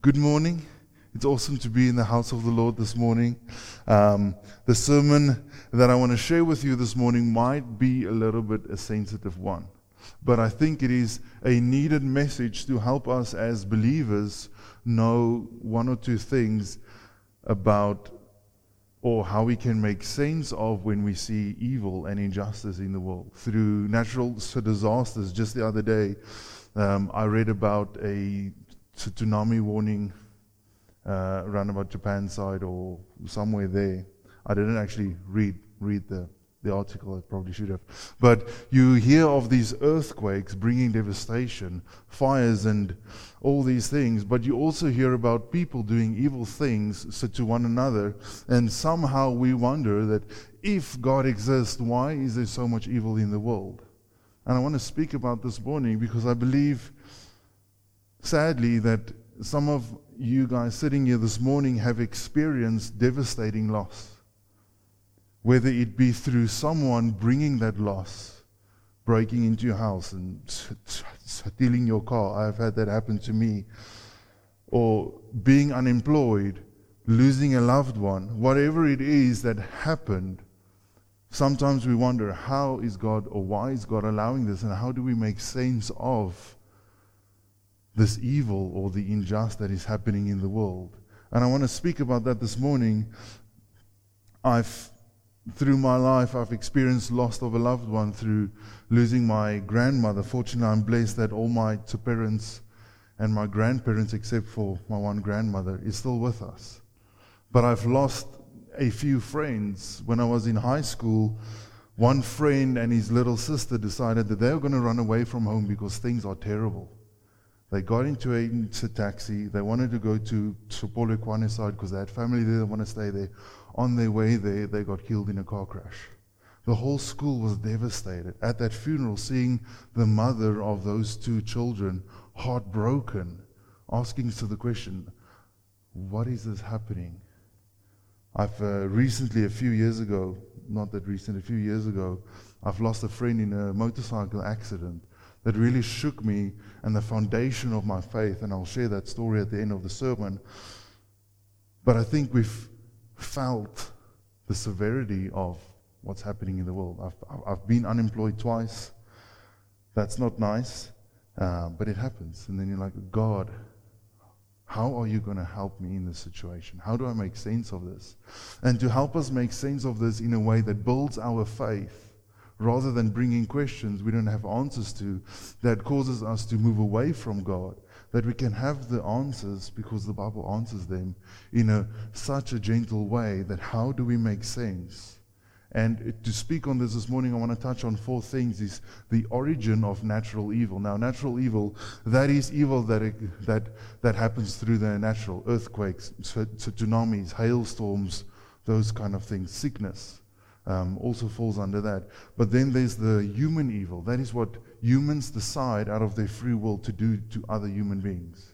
Good morning. It's awesome to be in the house of the Lord this morning. The sermon that I want to share with you this morning might be a little bit a sensitive one, but I think it is a needed message to help us as believers know one or two things about or how we can make sense of when we see evil and injustice in the world. Through natural disasters, just the other day, I read about a tsunami warning around about Japan side or somewhere there. I didn't actually read the article. I probably should have. But you hear of these earthquakes bringing devastation, fires and all these things, but you also hear about people doing evil things to one another, and somehow we wonder that if God exists, why is there so much evil in the world? And I want to speak about this morning because I believe, sadly, that some of you guys sitting here this morning have experienced devastating loss. Whether it be through someone bringing that loss, breaking into your house and stealing your car. I've had that happen to me. Or being unemployed, losing a loved one. Whatever it is that happened, sometimes we wonder, how is God or why is God allowing this, and how do we make sense of this evil or the injustice that is happening in the world? And I want to speak about that this morning. Through my life, I've experienced loss of a loved one through losing my grandmother. Fortunately, I'm blessed that all my two parents and my grandparents, except for my one grandmother, is still with us. But I've lost a few friends. When I was in high school, one friend and his little sister decided that they were going to run away from home because things are terrible. They got into a taxi. They wanted to go to Polokwane side because they had family there. They want to stay there. On their way there, they got killed in a car crash. The whole school was devastated. At that funeral, seeing the mother of those two children heartbroken, asking the question, what is this happening? I've recently, a few years ago, I've lost a friend in a motorcycle accident that really shook me and the foundation of my faith, and I'll share that story at the end of the sermon. But I think we've felt the severity of what's happening in the world. I've been unemployed twice. That's not nice, but it happens. And then you're like, God, how are you going to help me in this situation? How do I make sense of this? And to help us make sense of this in a way that builds our faith, rather than bringing questions we don't have answers to, that causes us to move away from God, that we can have the answers because the Bible answers them in such a gentle way, that how do we make sense? And to speak on this morning, I want to touch on four things. Is the origin of natural evil. Now, natural evil, that is evil that happens through the natural, earthquakes, tsunamis, hailstorms, those kind of things, sickness. Also falls under that. But then there's the human evil. That is what humans decide out of their free will to do to other human beings.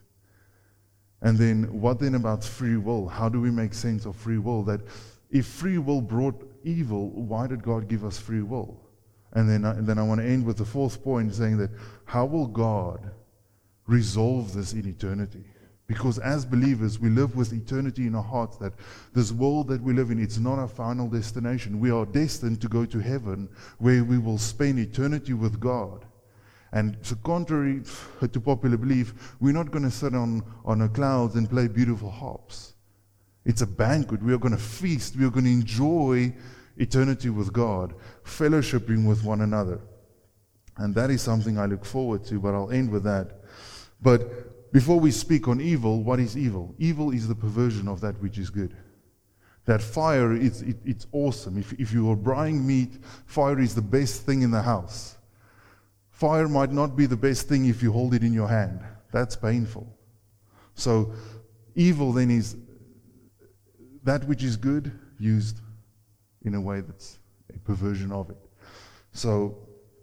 And then what then about free will? How do we make sense of free will? That if free will brought evil, why did God give us free will? And then I want to end with the fourth point, saying that how will God resolve this in eternity? Because as believers, we live with eternity in our hearts, that this world that we live in, it's not our final destination. We are destined to go to heaven, where we will spend eternity with God. And so contrary to popular belief, we're not going to sit on the clouds and play beautiful harps. It's a banquet. We are going to feast. We are going to enjoy eternity with God, fellowshipping with one another. And that is something I look forward to, but I'll end with that. But before we speak on evil, what is evil? Evil is the perversion of that which is good. That fire, it's awesome. If you are braaiing meat, fire is the best thing in the house. Fire might not be the best thing if you hold it in your hand. That's painful. So evil then is that which is good used in a way that's a perversion of it. So,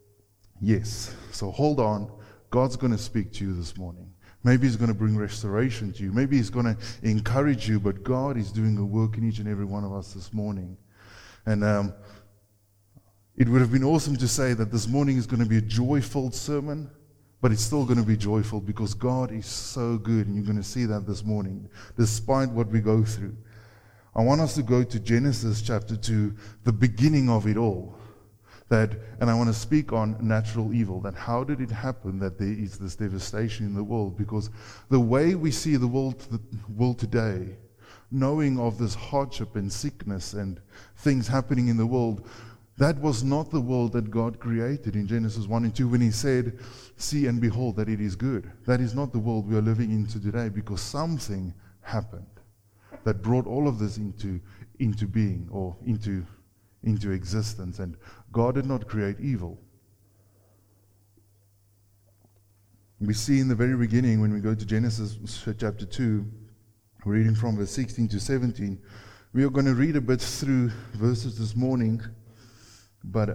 yes. So hold on. God's going to speak to you this morning. Maybe He's going to bring restoration to you. Maybe He's going to encourage you, but God is doing a work in each and every one of us this morning. And it would have been awesome to say that this morning is going to be a joy-filled sermon, But it's still going to be joyful because God is so good, and you're going to see that this morning, despite what we go through. I want us to go to Genesis chapter 2, the beginning of it all. And I want to speak on natural evil, that how did it happen that there is this devastation in the world? Because the way we see the world today, knowing of this hardship and sickness and things happening in the world, that was not the world that God created in Genesis 1 and 2 when he said, "See and behold that it is good." That is not the world we are living into today, because something happened that brought all of this into being, or into existence. And God did not create evil. We see in the very beginning, when we go to Genesis chapter 2, reading from verse 16 to 17, we are going to read a bit through verses this morning. But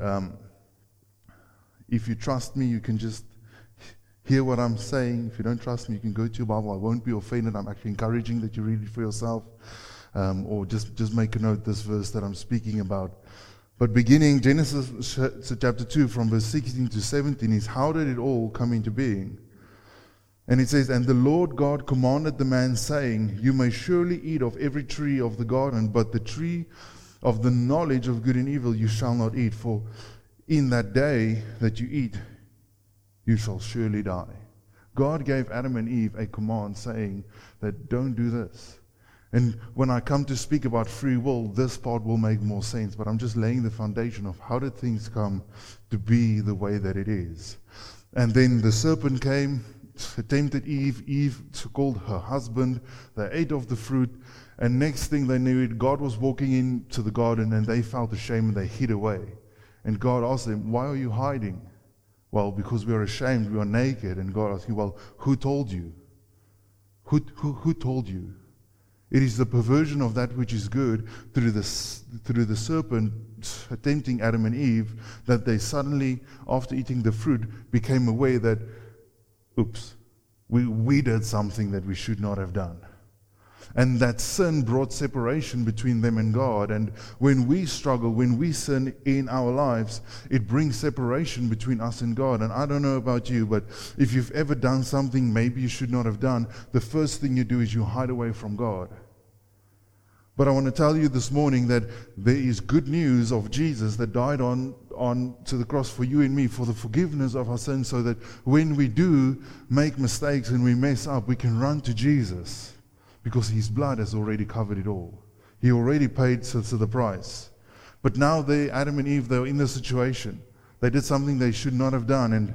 if you trust me, you can just hear what I'm saying. If you don't trust me, you can go to your Bible. I won't be offended. I'm actually encouraging that you read it for yourself. Or just make a note this verse that I'm speaking about. But beginning Genesis chapter 2 from verse 16 to 17 is, how did it all come into being? And it says, "And the Lord God commanded the man, saying, You may surely eat of every tree of the garden, but the tree of the knowledge of good and evil you shall not eat, for in that day that you eat, you shall surely die." God gave Adam and Eve a command saying that don't do this. And when I come to speak about free will, this part will make more sense, but I'm just laying the foundation of how did things come to be the way that it is. And then the serpent came, tempted Eve. Eve called her husband. They ate of the fruit. And next thing they knew it, God was walking into the garden, and they felt ashamed and they hid away. And God asked them, "Why are you hiding?" "Well, because we are ashamed, we are naked." And God asked him, "Well, who told you? Who told you?" It is the perversion of that which is good through the serpent tempting Adam and Eve, that they suddenly, after eating the fruit, became aware that, oops, we did something that we should not have done. And that sin brought separation between them and God. And when we struggle, when we sin in our lives, it brings separation between us and God. And I don't know about you, but if you've ever done something maybe you should not have done, the first thing you do is you hide away from God. But I want to tell you this morning that there is good news of Jesus that died on to the cross for you and me, for the forgiveness of our sins, so that when we do make mistakes and we mess up, we can run to Jesus. Because his blood has already covered it all. He already paid the price. But now Adam and Eve, they were in this situation. They did something they should not have done. And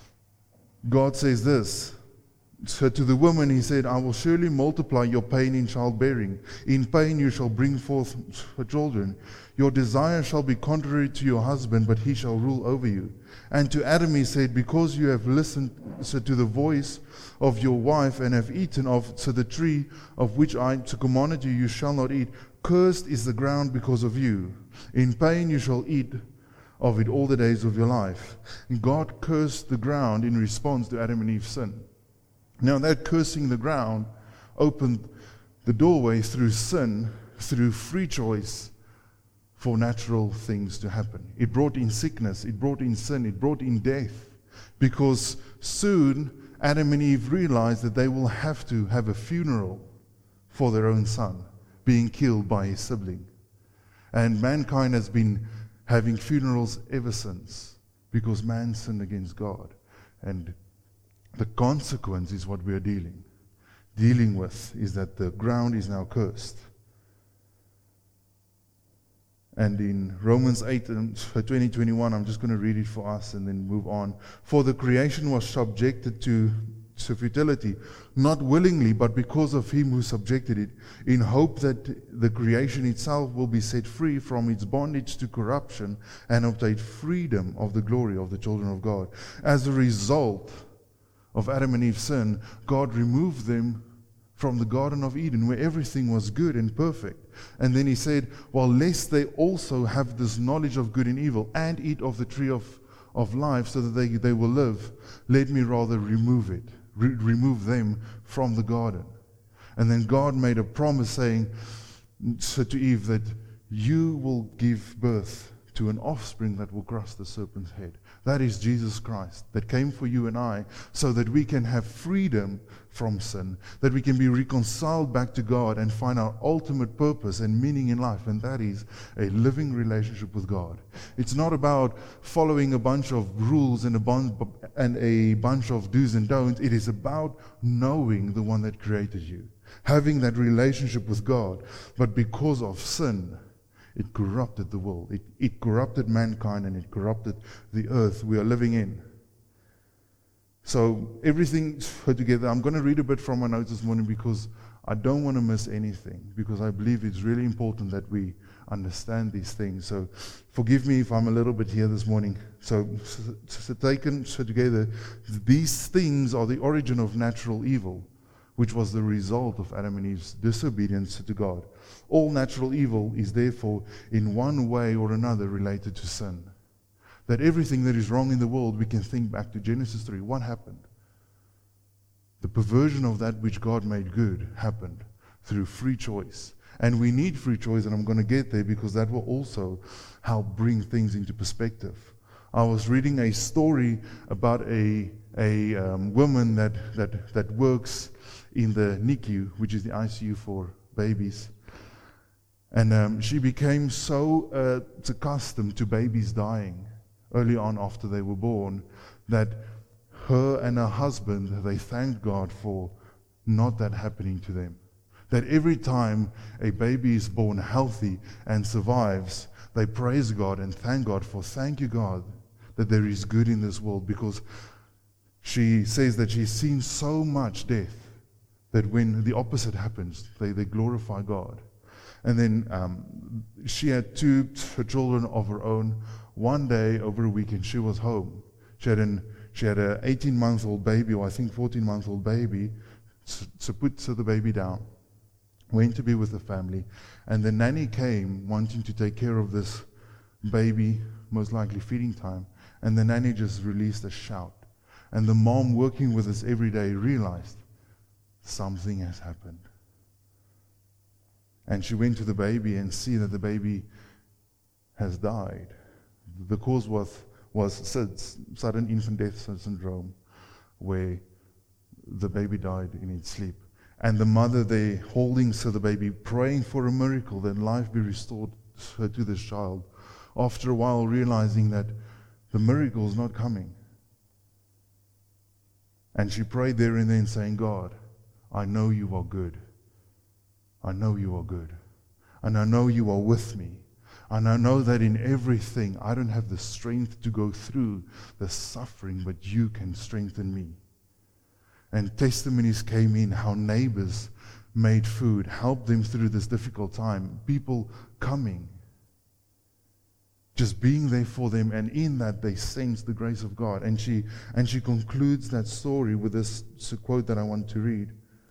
God says this. So to the woman he said, "I will surely multiply your pain in childbearing. In pain you shall bring forth children. Your desire shall be contrary to your husband, but he shall rule over you." And to Adam he said, "Because you have listened to the voice of your wife and have eaten of the tree of which I commanded you, you shall not eat. Cursed is the ground because of you. In pain you shall eat of it all the days of your life." And God cursed the ground in response to Adam and Eve's sin. Now that cursing the ground opened the doorway through sin, through free choice, for natural things to happen. It brought in sickness, it brought in sin, it brought in death. Because soon Adam and Eve realized that they will have to have a funeral for their own son being killed by his sibling. And mankind has been having funerals ever since, because man sinned against God. And the consequence is what we are dealing with, is that the ground is now cursed. And in Romans 8 and 20-21, I'm just going to read it for us and then move on. "For the creation was subjected to futility, not willingly, but because of him who subjected it, in hope that the creation itself will be set free from its bondage to corruption and obtain freedom of the glory of the children of God." As a result of Adam and Eve's sin, God removed them from the Garden of Eden, where everything was good and perfect. And then he said, "Well, lest they also have this knowledge of good and evil and eat of the tree of life so that they will live, let me rather remove them from the garden." And then God made a promise saying to Eve that you will give birth to an offspring that will crush the serpent's head. That is Jesus Christ, that came for you and I, so that we can have freedom from sin, that we can be reconciled back to God and find our ultimate purpose and meaning in life, and that is a living relationship with God. It's not about following a bunch of rules and a bunch of do's and don'ts. It is about knowing the one that created you, having that relationship with God. But because of sin, it corrupted the world. It corrupted mankind, and it corrupted the earth we are living in. So everything put together. I'm going to read a bit from my notes this morning because I don't want to miss anything, because I believe it's really important that we understand these things. So forgive me if I'm a little bit here this morning. So taken together, these things are the origin of natural evil, which was the result of Adam and Eve's disobedience to God. All natural evil is therefore in one way or another related to sin. That everything that is wrong in the world, we can think back to Genesis 3. What happened? The perversion of that which God made good happened through free choice. And we need free choice, and I'm going to get there because that will also help bring things into perspective. I was reading a story about a woman that works in the NICU, which is the ICU for babies. And she became so accustomed to babies dying early on after they were born that her and her husband, they thanked God for not that happening to them. That every time a baby is born healthy and survives, they praise God and thank God for, thank you, God, that there is good in this world, because she says that she's seen so much death that when the opposite happens, they glorify God. And then she had two children of her own. One day over a weekend, she was home. She had an 18-month-old baby, or I think 14-month-old baby. So put the baby down, went to be with the family, and the nanny came wanting to take care of this baby, most likely feeding time, and the nanny just released a shout. And the mom working with us every day realized something has happened. And she went to the baby and see that the baby has died. The cause was SIDS, sudden infant death syndrome, where the baby died in its sleep. And the mother there holding the baby, praying for a miracle that life be restored to this child. After a while realizing that the miracle is not coming. And she prayed there and then saying, God, I know you are good. I know you are good. And I know you are with me. And I know that in everything, I don't have the strength to go through the suffering, but you can strengthen me. And testimonies came in, how neighbors made food, helped them through this difficult time. People coming, just being there for them, and in that they sensed the grace of God. And she concludes that story with this quote that I want to read.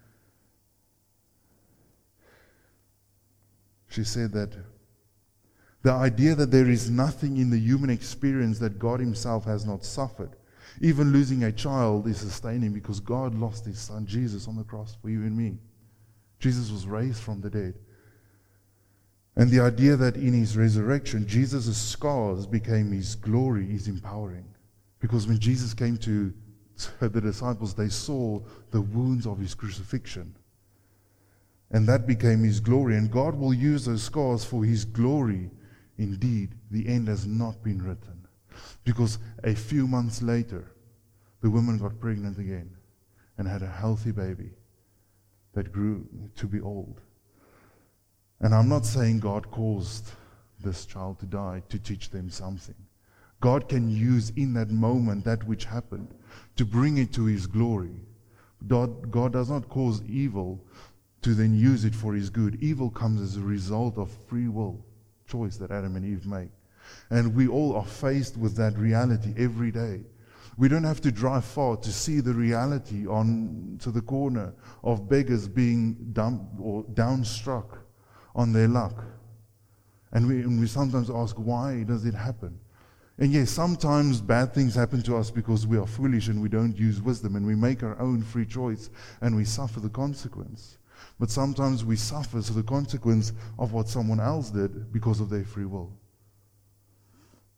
She said that the idea that there is nothing in the human experience that God himself has not suffered, even losing a child, is sustaining, because God lost his son Jesus on the cross for you and me. Jesus was raised from the dead. And the idea that in his resurrection, Jesus' scars became his glory is empowering. Because when Jesus came to the disciples, they saw the wounds of his crucifixion. And that became his glory. And God will use those scars for his glory. Indeed, the end has not been written. Because a few months later, the woman got pregnant again and had a healthy baby that grew to be old. And I'm not saying God caused this child to die to teach them something. God can use in that moment that which happened to bring it to his glory. God does not cause evil to then use it for his good. Evil comes as a result of free will choice that Adam and Eve make. And we all are faced with that reality every day. We don't have to drive far to see the reality on to the corner of beggars being dumped or downstruck on their luck. And we sometimes ask, why does it happen? And yes, sometimes bad things happen to us because we are foolish and we don't use wisdom, and we make our own free choice and we suffer the consequence. But sometimes we suffer the consequence of what someone else did because of their free will.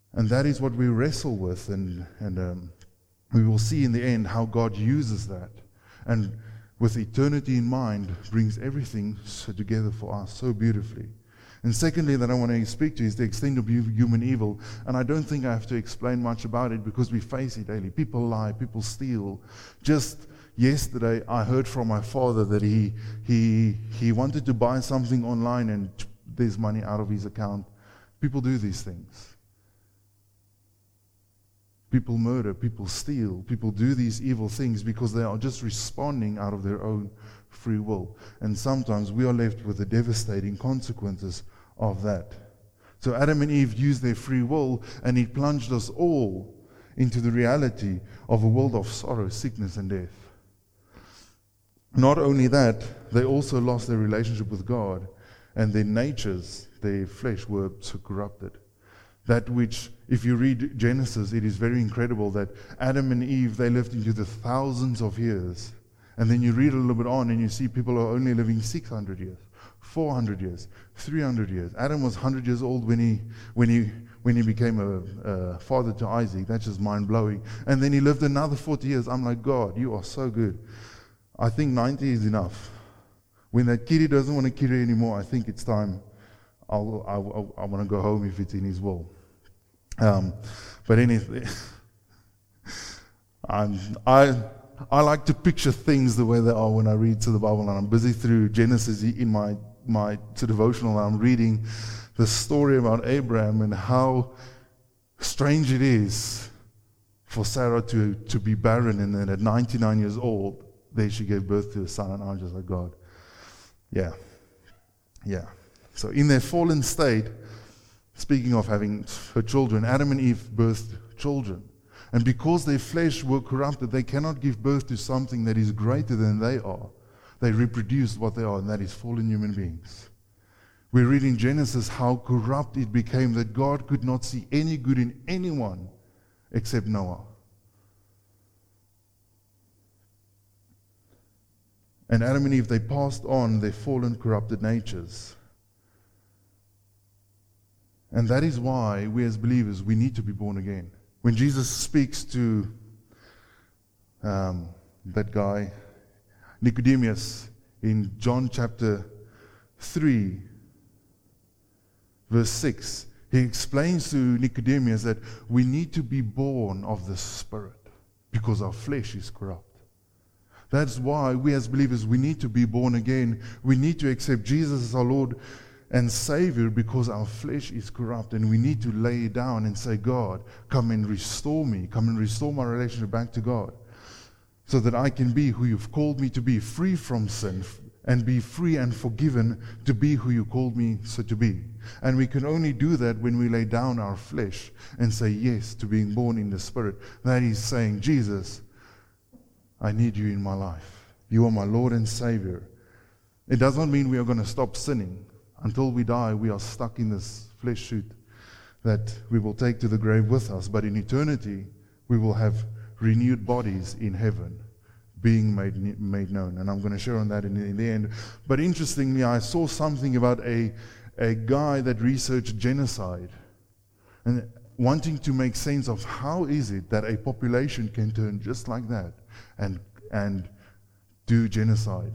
And that is what we wrestle with, and we will see in the end how God uses that. And with eternity in mind, brings everything together for us so beautifully. And secondly, that I want to speak to is the extent of human evil. And I don't think I have to explain much about it because we face it daily. People lie, people steal. Just yesterday, I heard from my father that he wanted to buy something online and there's money out of his account. People do these things. People murder, people steal, people do these evil things because they are just responding out of their own free will. And sometimes we are left with the devastating consequences of that. So Adam and Eve used their free will, and it plunged us all into the reality of a world of sorrow, sickness, and death. Not only that, they also lost their relationship with God, and their natures, their flesh, were so corrupted. That which, if you read Genesis, it is very incredible that Adam and Eve, they lived into the thousands of years. And then you read a little bit on and you see people are only living 600 years, 400 years, 300 years. Adam was 100 years old when he became a father to Isaac. That's just mind-blowing. And then he lived another 40 years. I'm like, God, you are so good. I think 90 is enough. When that kid doesn't want to carry anymore, I think it's time. I want to go home if it's in his will. But anyway, I like to picture things the way they are when I read through the Bible, and I'm busy through Genesis in my devotional. I'm reading the story about Abraham and how strange it is for Sarah to be barren, and then at 99 years old, there she gave birth to a son, and I'm just like, God, yeah. So in their fallen state, speaking of having her children, Adam and Eve birthed children. And because their flesh were corrupted, they cannot give birth to something that is greater than they are. They reproduce what they are, and that is fallen human beings. We read in Genesis how corrupt it became, that God could not see any good in anyone except Noah. And Adam and Eve, they passed on their fallen, corrupted natures. And that is why we as believers, we need to be born again. When Jesus speaks to that guy, Nicodemus, in John chapter 3, verse 6, he explains to Nicodemus that we need to be born of the Spirit because our flesh is corrupt. That's why we as believers, we need to be born again. We need to accept Jesus as our Lord and Savior because our flesh is corrupt, and we need to lay it down and say, God, come and restore me. Come and restore my relationship back to God so that I can be who you've called me to be, free from sin, and be free and forgiven to be who you called me to be. And we can only do that when we lay down our flesh and say yes to being born in the Spirit. That is saying, Jesus, I need you in my life. You are my Lord and Savior. It does not mean we are going to stop sinning. Until we die, we are stuck in this flesh suit that we will take to the grave with us. But in eternity, we will have renewed bodies in heaven, being made known. And I'm going to share on that in the end. But interestingly, I saw something about a guy that researched genocide, and wanting to make sense of how is it that a population can turn just like that and do genocide.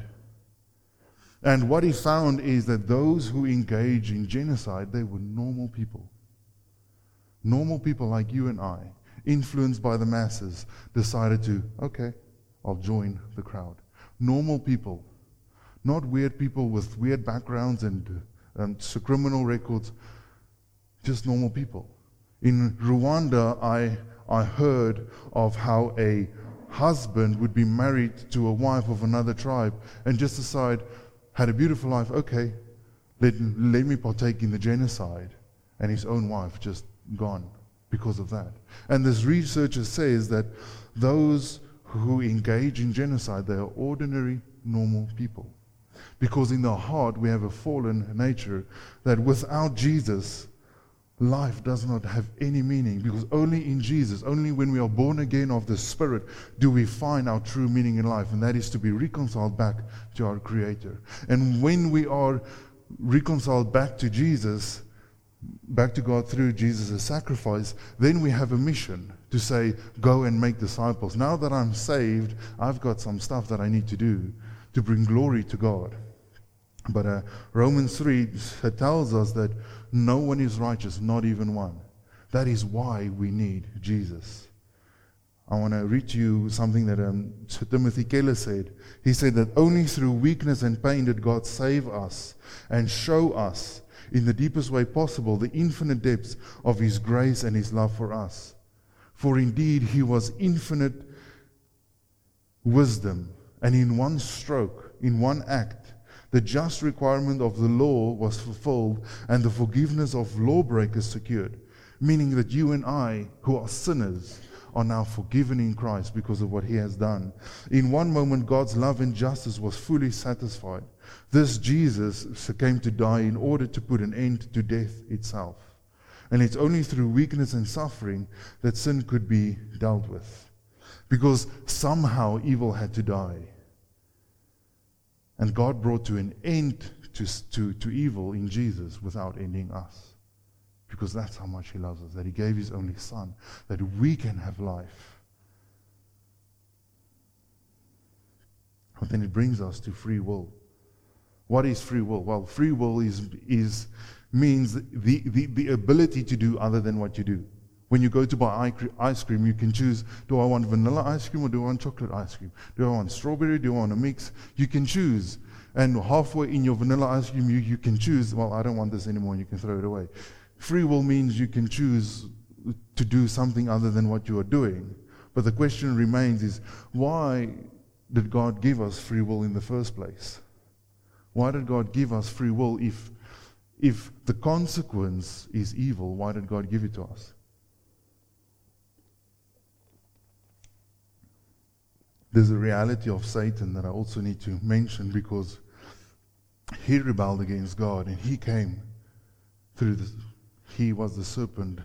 And what he found is that those who engage in genocide, they were normal people. Normal people like you and I, influenced by the masses, decided to, okay, I'll join the crowd. Normal people, not weird people with weird backgrounds and criminal records, just normal people. In Rwanda, I heard of how a husband would be married to a wife of another tribe and just decide, had a beautiful life, okay, let me partake in the genocide. And his own wife just gone because of that. And this researcher says that those who engage in genocide, they are ordinary, normal people. Because in the heart we have a fallen nature that without Jesus, life does not have any meaning, because only in Jesus, only when we are born again of the Spirit, do we find our true meaning in life, and that is to be reconciled back to our Creator. And when we are reconciled back to Jesus, back to God through Jesus' sacrifice, then we have a mission to say, go and make disciples. Now that I'm saved, I've got some stuff that I need to do to bring glory to God. But Romans 3 tells us that no one is righteous, not even one. That is why we need Jesus. I want to read to you something that Timothy Keller said. He said that only through weakness and pain did God save us and show us in the deepest way possible the infinite depths of His grace and His love for us. For indeed He was infinite wisdom, and in one stroke, in one act, the just requirement of the law was fulfilled and the forgiveness of lawbreakers secured, meaning that you and I, who are sinners, are now forgiven in Christ because of what He has done. In one moment, God's love and justice was fully satisfied. This Jesus came to die in order to put an end to death itself. And it's only through weakness and suffering that sin could be dealt with. Because somehow evil had to die. And God brought to an end to evil in Jesus without ending us. Because that's how much He loves us, that He gave His only Son, that we can have life. But then it brings us to free will. What is free will? Well, free will means the ability to do other than what you do. When you go to buy ice cream, you can choose, do I want vanilla ice cream or do I want chocolate ice cream? Do I want strawberry? Do I want a mix? You can choose. And halfway in your vanilla ice cream, you can choose, well, I don't want this anymore, and you can throw it away. Free will means you can choose to do something other than what you are doing. But the question remains is, why did God give us free will in the first place? Why did God give us free will if the consequence is evil? Why did God give it to us? There's a reality of Satan that I also need to mention, because he rebelled against God and he came through this. He was the serpent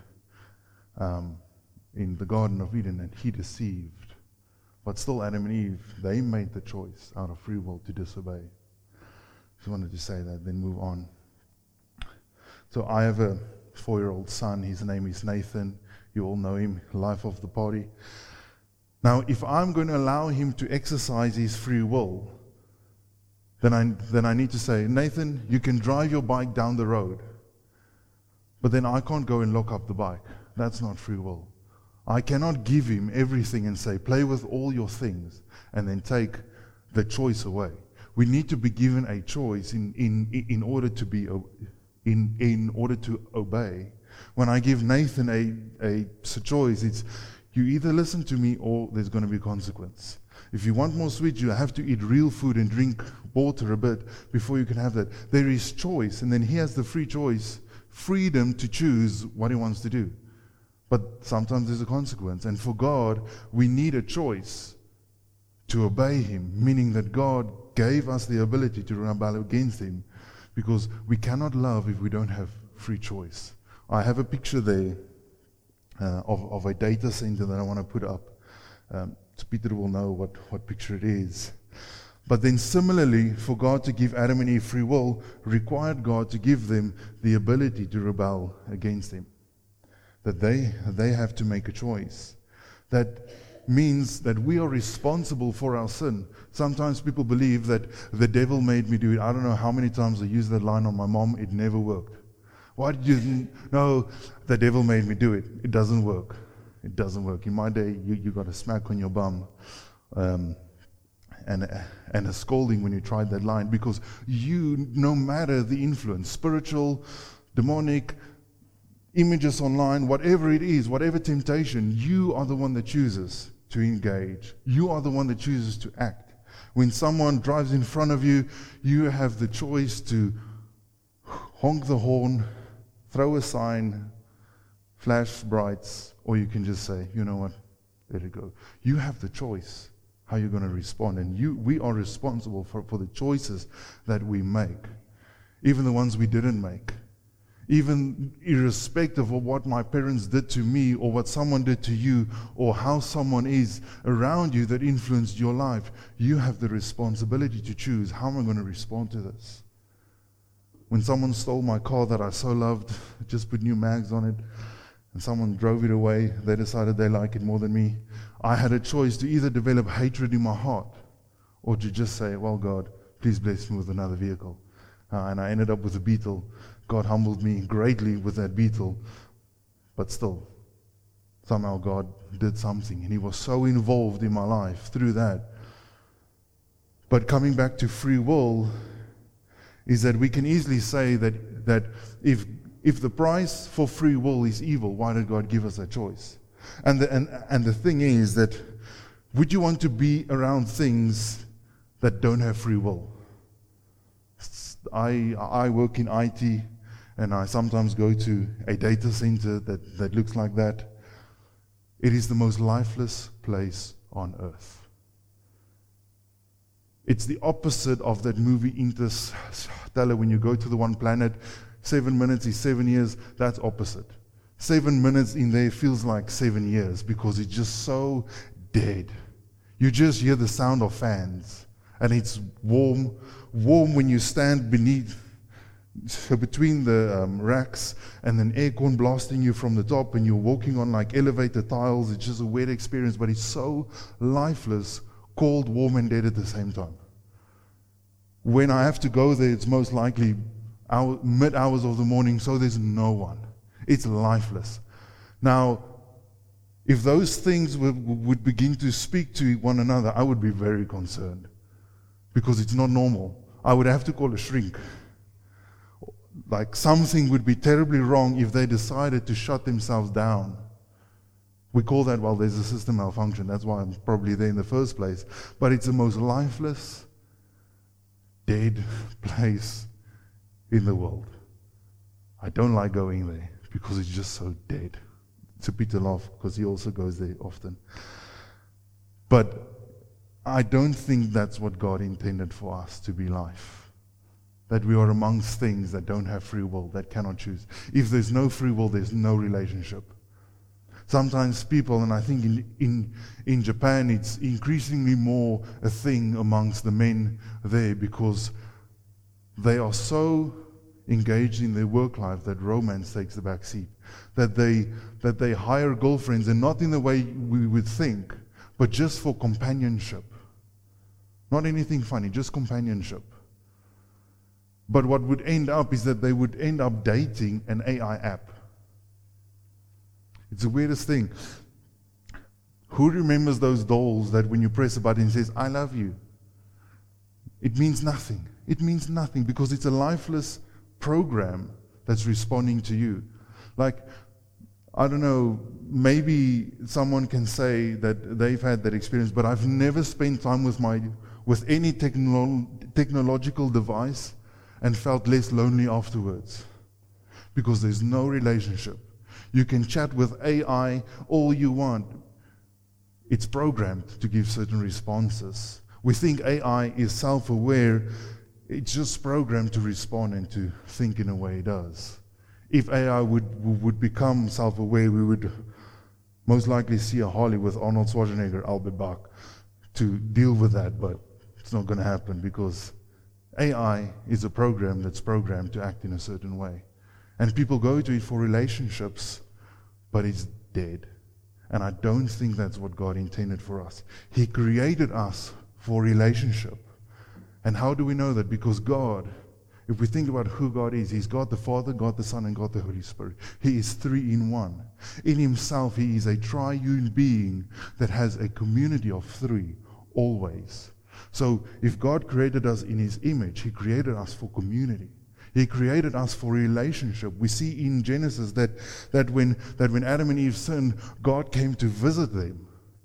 in the Garden of Eden, and he deceived. But still, Adam and Eve, they made the choice out of free will to disobey. Just wanted to say that, then move on. So I have a 4-year-old son. His name is Nathan. You all know him, life of the party. Now, if I'm going to allow him to exercise his free will, then I need to say, Nathan, you can drive your bike down the road, but then I can't go and lock up the bike. That's not free will. I cannot give him everything and say, play with all your things, and then take the choice away. We need to be given a choice in order to be in order to obey. When I give Nathan a choice, it's you either listen to me or there's going to be a consequence. If you want more sweet, you have to eat real food and drink water a bit before you can have that. There is choice, and then he has the free choice, freedom to choose what he wants to do. But sometimes there's a consequence. And for God, we need a choice to obey Him, meaning that God gave us the ability to rebel against Him, because we cannot love if we don't have free choice. I have a picture there of a data center that I want to put up. So Peter will know what picture it is. But then similarly, for God to give Adam and Eve free will required God to give them the ability to rebel against Him. That they have to make a choice. That means that we are responsible for our sin. Sometimes people believe that the devil made me do it. I don't know how many times I used that line on my mom. It never worked. Why did you know the devil made me do it? It doesn't work. It doesn't work. In my day, you got a smack on your bum and a scolding when you tried that line, because no matter the influence, spiritual, demonic, images online, whatever it is, whatever temptation, you are the one that chooses to engage. You are the one that chooses to act. When someone drives in front of you, you have the choice to honk the horn, throw a sign, flash brights, or you can just say, you know what, let it go. You have the choice how you're going to respond, and we are responsible for the choices that we make, even the ones we didn't make. Even irrespective of what my parents did to me, or what someone did to you, or how someone is around you that influenced your life, you have the responsibility to choose, how am I going to respond to this? when someone stole my car that I so loved, just put new mags on it, and someone drove it away, they decided they like it more than me. I had a choice to either develop hatred in my heart or to just say, well, God, please bless me with another vehicle. And I ended up with a Beetle. God humbled me greatly with that Beetle. But still, somehow God did something. And He was so involved in my life through that. But coming back to free will, is that we can easily say that if the price for free will is evil, why did God give us that choice? And the thing is that, would you want to be around things that don't have free will? I work in IT, and I sometimes go to a data center that looks like that. It is the most lifeless place on earth. It's the opposite of that movie Interstellar, when you go to the one planet, 7 minutes is 7 years. That's opposite. 7 minutes in there feels like 7 years because it's just so dead. You just hear the sound of fans, and it's warm when you stand between the racks, and then aircon blasting you from the top, and you're walking on like elevator tiles. It's just a weird experience, but it's so lifeless, cold, warm, and dead at the same time. When I have to go there, it's most likely mid-hours of the morning, so there's no one. It's lifeless. Now, if those things would begin to speak to one another, I would be very concerned, because it's not normal. I would have to call a shrink. Like, something would be terribly wrong if they decided to shut themselves down. We call that, well, there's a system malfunction. That's why I'm probably there in the first place. But it's the most lifeless, dead place in the world. I don't like going there because it's just so dead. It's a Peter laugh because he also goes there often. But I don't think that's what God intended for us to be life. That we are amongst things that don't have free will, that cannot choose. If there's no free will, there's no relationship. Sometimes people, and I think in Japan, it's increasingly more a thing amongst the men there, because they are so engaged in their work life that romance takes the back seat. That they hire girlfriends, and not in the way we would think, but just for companionship. Not anything funny, just companionship. But what would end up is that they would end up dating an AI app. It's the weirdest thing. Who remembers those dolls that when you press a button it says, I love you? It means nothing. It means nothing because it's a lifeless program that's responding to you. Like, I don't know, maybe someone can say that they've had that experience, but I've never spent time with any technological device and felt less lonely afterwards, because there's no relationship. You can chat with AI all you want. It's programmed to give certain responses. We think AI is self-aware. It's just programmed to respond and to think in a way it does. If AI would become self-aware, we would most likely see a Harley with Arnold Schwarzenegger, Albert Bach, to deal with that, but it's not going to happen because AI is a program that's programmed to act in a certain way. And people go to it for relationships, but it's dead. And I don't think that's what God intended for us. He created us for relationship. And how do we know that? Because God, if we think about who God is, He's God the Father, God the Son, and God the Holy Spirit. He is three in one. In Himself, He is a triune being that has a community of three, always. So if God created us in His image, He created us for community. He created us for relationship. We see in Genesis that when Adam and Eve sinned, God came to visit them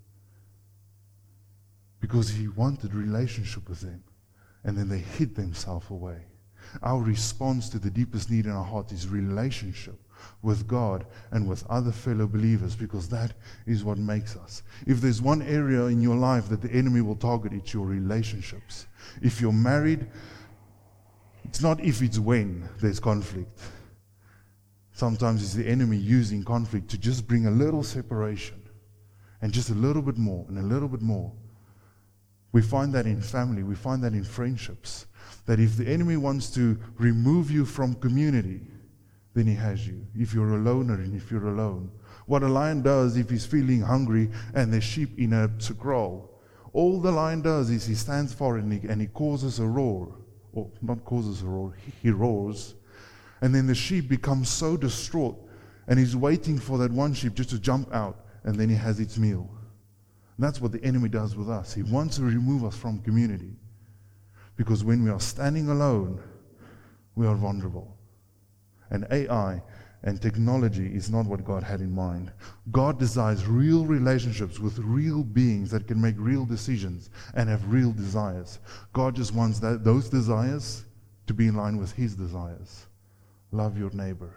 because He wanted relationship with them. And then they hid themselves away. Our response to the deepest need in our heart is relationship with God and with other fellow believers, because that is what makes us. If there's one area in your life that the enemy will target, it's your relationships. If you're married, it's not if, it's when there's conflict. Sometimes it's the enemy using conflict to just bring a little separation and just a little bit more and a little bit more. We find that in family. We find that in friendships. That if the enemy wants to remove you from community, then he has you. If you're a loner and if you're alone. What a lion does if he's feeling hungry and there's sheep in a kraal, all the lion does is he stands for it and he causes a roar. Or not causes a roar, he roars. And then the sheep becomes so distraught and he's waiting for that one sheep just to jump out, and then he has its meal. And that's what the enemy does with us. He wants to remove us from community. Because when we are standing alone, we are vulnerable. And AI and technology is not what God had in mind. God desires real relationships with real beings that can make real decisions and have real desires. God just wants those desires to be in line with His desires. Love your neighbor.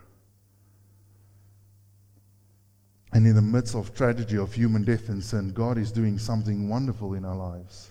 And in the midst of tragedy of human death and sin, God is doing something wonderful in our lives.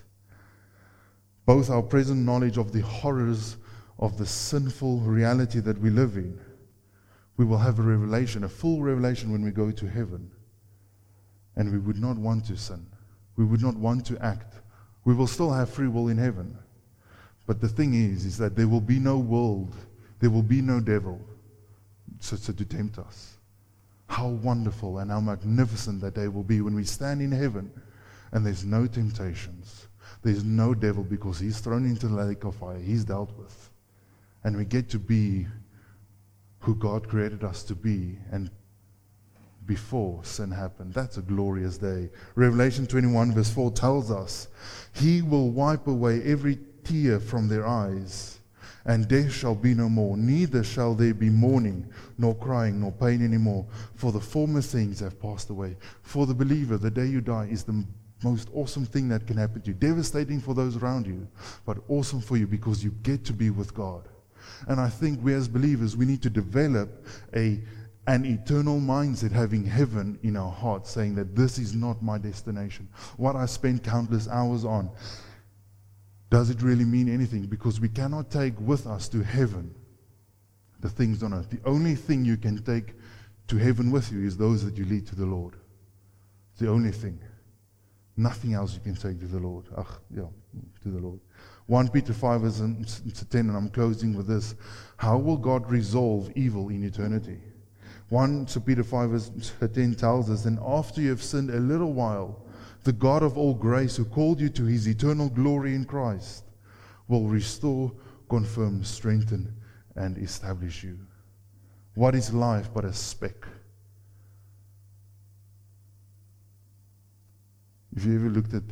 Both our present knowledge of the horrors of the sinful reality that we live in, we will have a revelation, a full revelation when we go to heaven. And we would not want to sin. We would not want to act. We will still have free will in heaven. But the thing is that there will be no world, there will be no devil so to tempt us. How wonderful and how magnificent that day will be when we stand in heaven and there's no temptations. There's no devil because he's thrown into the lake of fire. He's dealt with. And we get to be who God created us to be and before sin happened. That's a glorious day. Revelation 21 verse 4 tells us, He will wipe away every tear from their eyes, and death shall be no more. Neither shall there be mourning, nor crying, nor pain anymore, for the former things have passed away. For the believer, the day you die is the most awesome thing that can happen to you. Devastating for those around you, but awesome for you because you get to be with God. And I think we as believers, we need to develop an eternal mindset, having heaven in our hearts, saying that this is not my destination. What I spend countless hours on, does it really mean anything? Because we cannot take with us to heaven the things on earth. The only thing you can take to heaven with you is those that you lead to the Lord. It's the only thing. Nothing else you can take to the Lord. To the Lord. 1 Peter 5 verse 10, and I'm closing with this. How will God resolve evil in eternity? 1 Peter 5 verse 10 tells us, and after you have sinned a little while, the God of all grace, who called you to His eternal glory in Christ, will restore, confirm, strengthen, and establish you. What is life but a speck? If you ever looked at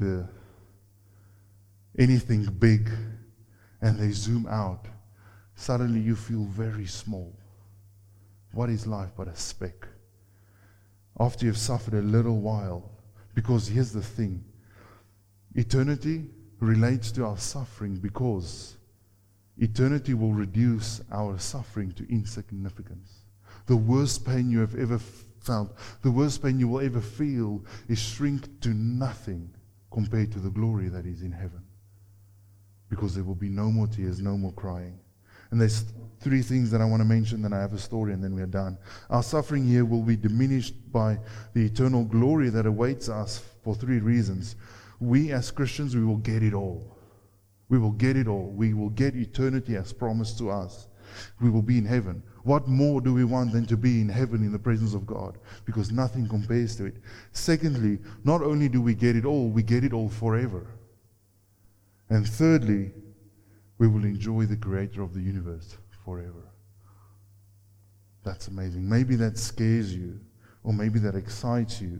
anything big and they zoom out, suddenly you feel very small. What is life but a speck? After you've suffered a little while, because here's the thing, eternity relates to our suffering because eternity will reduce our suffering to insignificance. The worst pain you have ever felt, the worst pain you will ever feel is shrink to nothing compared to the glory that is in heaven. Because there will be no more tears, no more crying. And there's three things that I want to mention, then I have a story and then we're done. Our suffering here will be diminished by the eternal glory that awaits us for three reasons. We as Christians, we will get it all. We will get it all. We will get eternity as promised to us. We will be in heaven. What more do we want than to be in heaven in the presence of God? Because nothing compares to it. Secondly, not only do we get it all, we get it all forever. And thirdly, we will enjoy the Creator of the universe forever. That's amazing. Maybe that scares you, or maybe that excites you.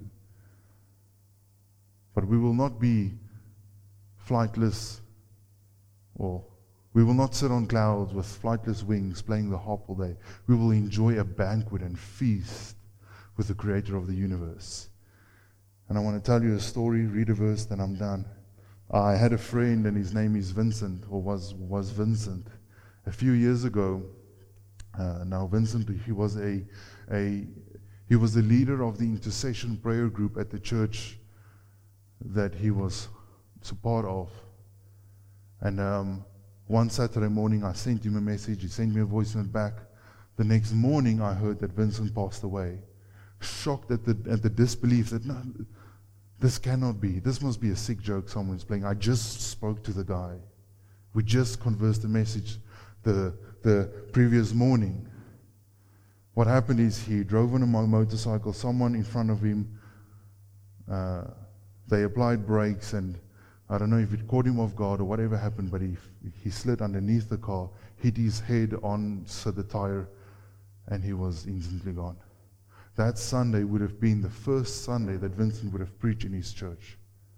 But we will not be flightless, or we will not sit on clouds with flightless wings playing the harp all day. We will enjoy a banquet and feast with the Creator of the universe. And I want to tell you a story, read a verse, then I'm done. I had a friend, and his name is Vincent, or was Vincent. A few years ago, now Vincent, he was the leader of the intercession prayer group at the church that he was a part of. And one Saturday morning, I sent him a message. He sent me a voice note back. The next morning, I heard that Vincent passed away. Shocked at the disbelief that this cannot be. This must be a sick joke someone's playing. I just spoke to the guy. We just conversed the message the previous morning. What happened is he drove on a motorcycle. Someone in front of him, they applied brakes, and I don't know if it caught him off guard or whatever happened, but he slid underneath the car, hit his head on the tire, and he was instantly gone. That Sunday would have been the first Sunday that Vincent would have preached in his church.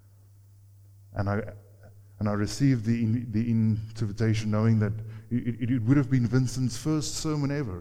And I received the invitation knowing that it would have been Vincent's first sermon ever.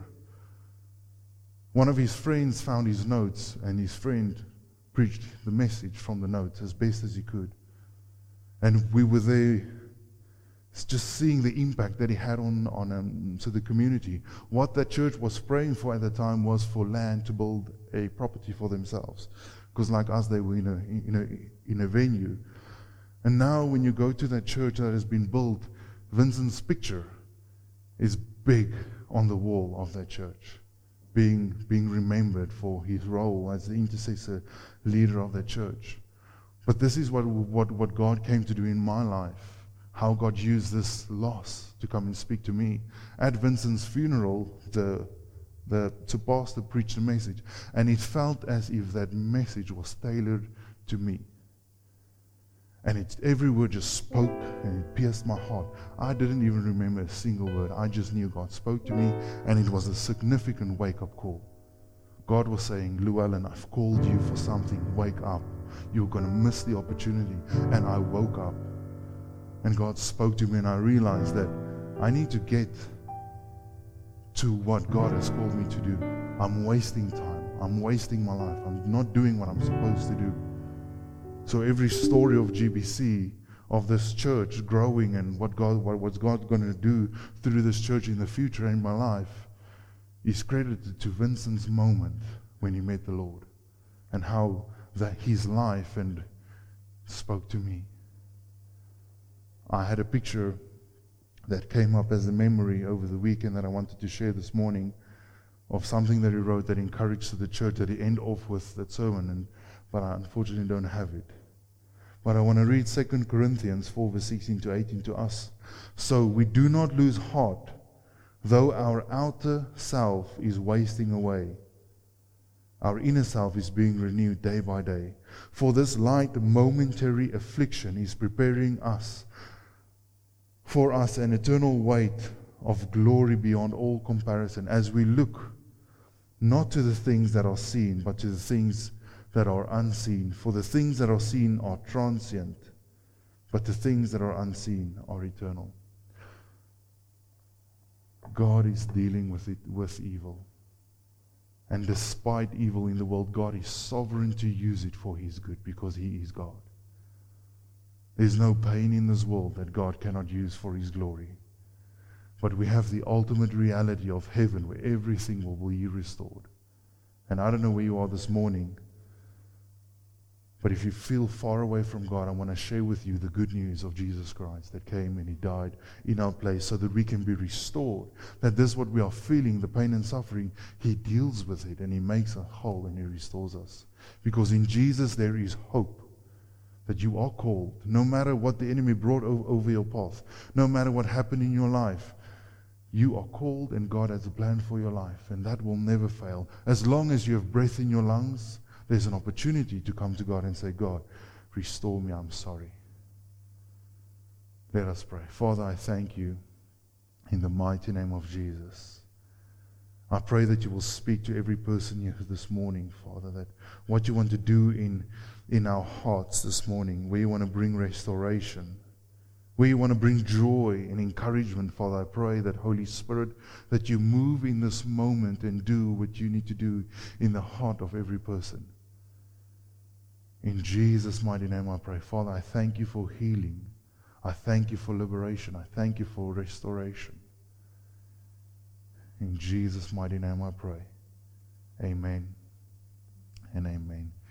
One of his friends found his notes, and his friend preached the message from the notes as best as he could. And we were there just seeing the impact that he had on the community. What that church was praying for at the time was for land to build a property for themselves. Because like us, they were in a venue. And now when you go to that church that has been built, Vincent's picture is big on the wall of that church, being remembered for his role as the intercessor leader of that church. But this is what God came to do in my life, how God used this loss to come and speak to me. At Vincent's funeral, the pastor preached a message, and it felt as if that message was tailored to me. And every word just spoke, and it pierced my heart. I didn't even remember a single word. I just knew God spoke to me, and it was a significant wake-up call. God was saying, Llewellyn, I've called you for something. Wake up. You're going to miss the opportunity. And I woke up. And God spoke to me, and I realized that I need to get to what God has called me to do. I'm wasting time. I'm wasting my life. I'm not doing what I'm supposed to do. So every story of GBC, of this church growing, and what's God going to do through this church in the future in my life, is credited to Vincent's moment when he met the Lord, and how that his life and spoke to me. I had a picture that came up as a memory over the weekend that I wanted to share this morning, of something that he wrote that encouraged the church, that he ended off with that sermon, but I unfortunately don't have it. But I want to read 2 Corinthians 4 verse 16 to 18 to us. So we do not lose heart, though our outer self is wasting away. Our inner self is being renewed day by day. For this light momentary affliction is preparing for us an eternal weight of glory beyond all comparison, as we look not to the things that are seen, but to the things that are unseen. For the things that are seen are transient, but the things that are unseen are eternal. God is dealing with evil. And despite evil in the world, God is sovereign to use it for His good, because He is God. There's no pain in this world that God cannot use for His glory. But we have the ultimate reality of heaven, where everything will be restored. And I don't know where you are this morning, but if you feel far away from God, I want to share with you the good news of Jesus Christ that came and He died in our place so that we can be restored. That this, what we are feeling, the pain and suffering, He deals with it and He makes us whole and He restores us. Because in Jesus there is hope. That you are called, no matter what the enemy brought over your path, no matter what happened in your life, you are called and God has a plan for your life, and that will never fail. As long as you have breath in your lungs, there's an opportunity to come to God and say, God, restore me, I'm sorry. Let us pray. Father, I thank you in the mighty name of Jesus. I pray that you will speak to every person here this morning, Father, that what you want to do in our hearts this morning, where you want to bring restoration, where you want to bring joy and encouragement, Father, I pray that, Holy Spirit, that you move in this moment and do what you need to do in the heart of every person. In Jesus' mighty name I pray. Father, I thank you for healing. I thank you for liberation. I thank you for restoration. In Jesus' mighty name I pray. Amen and amen.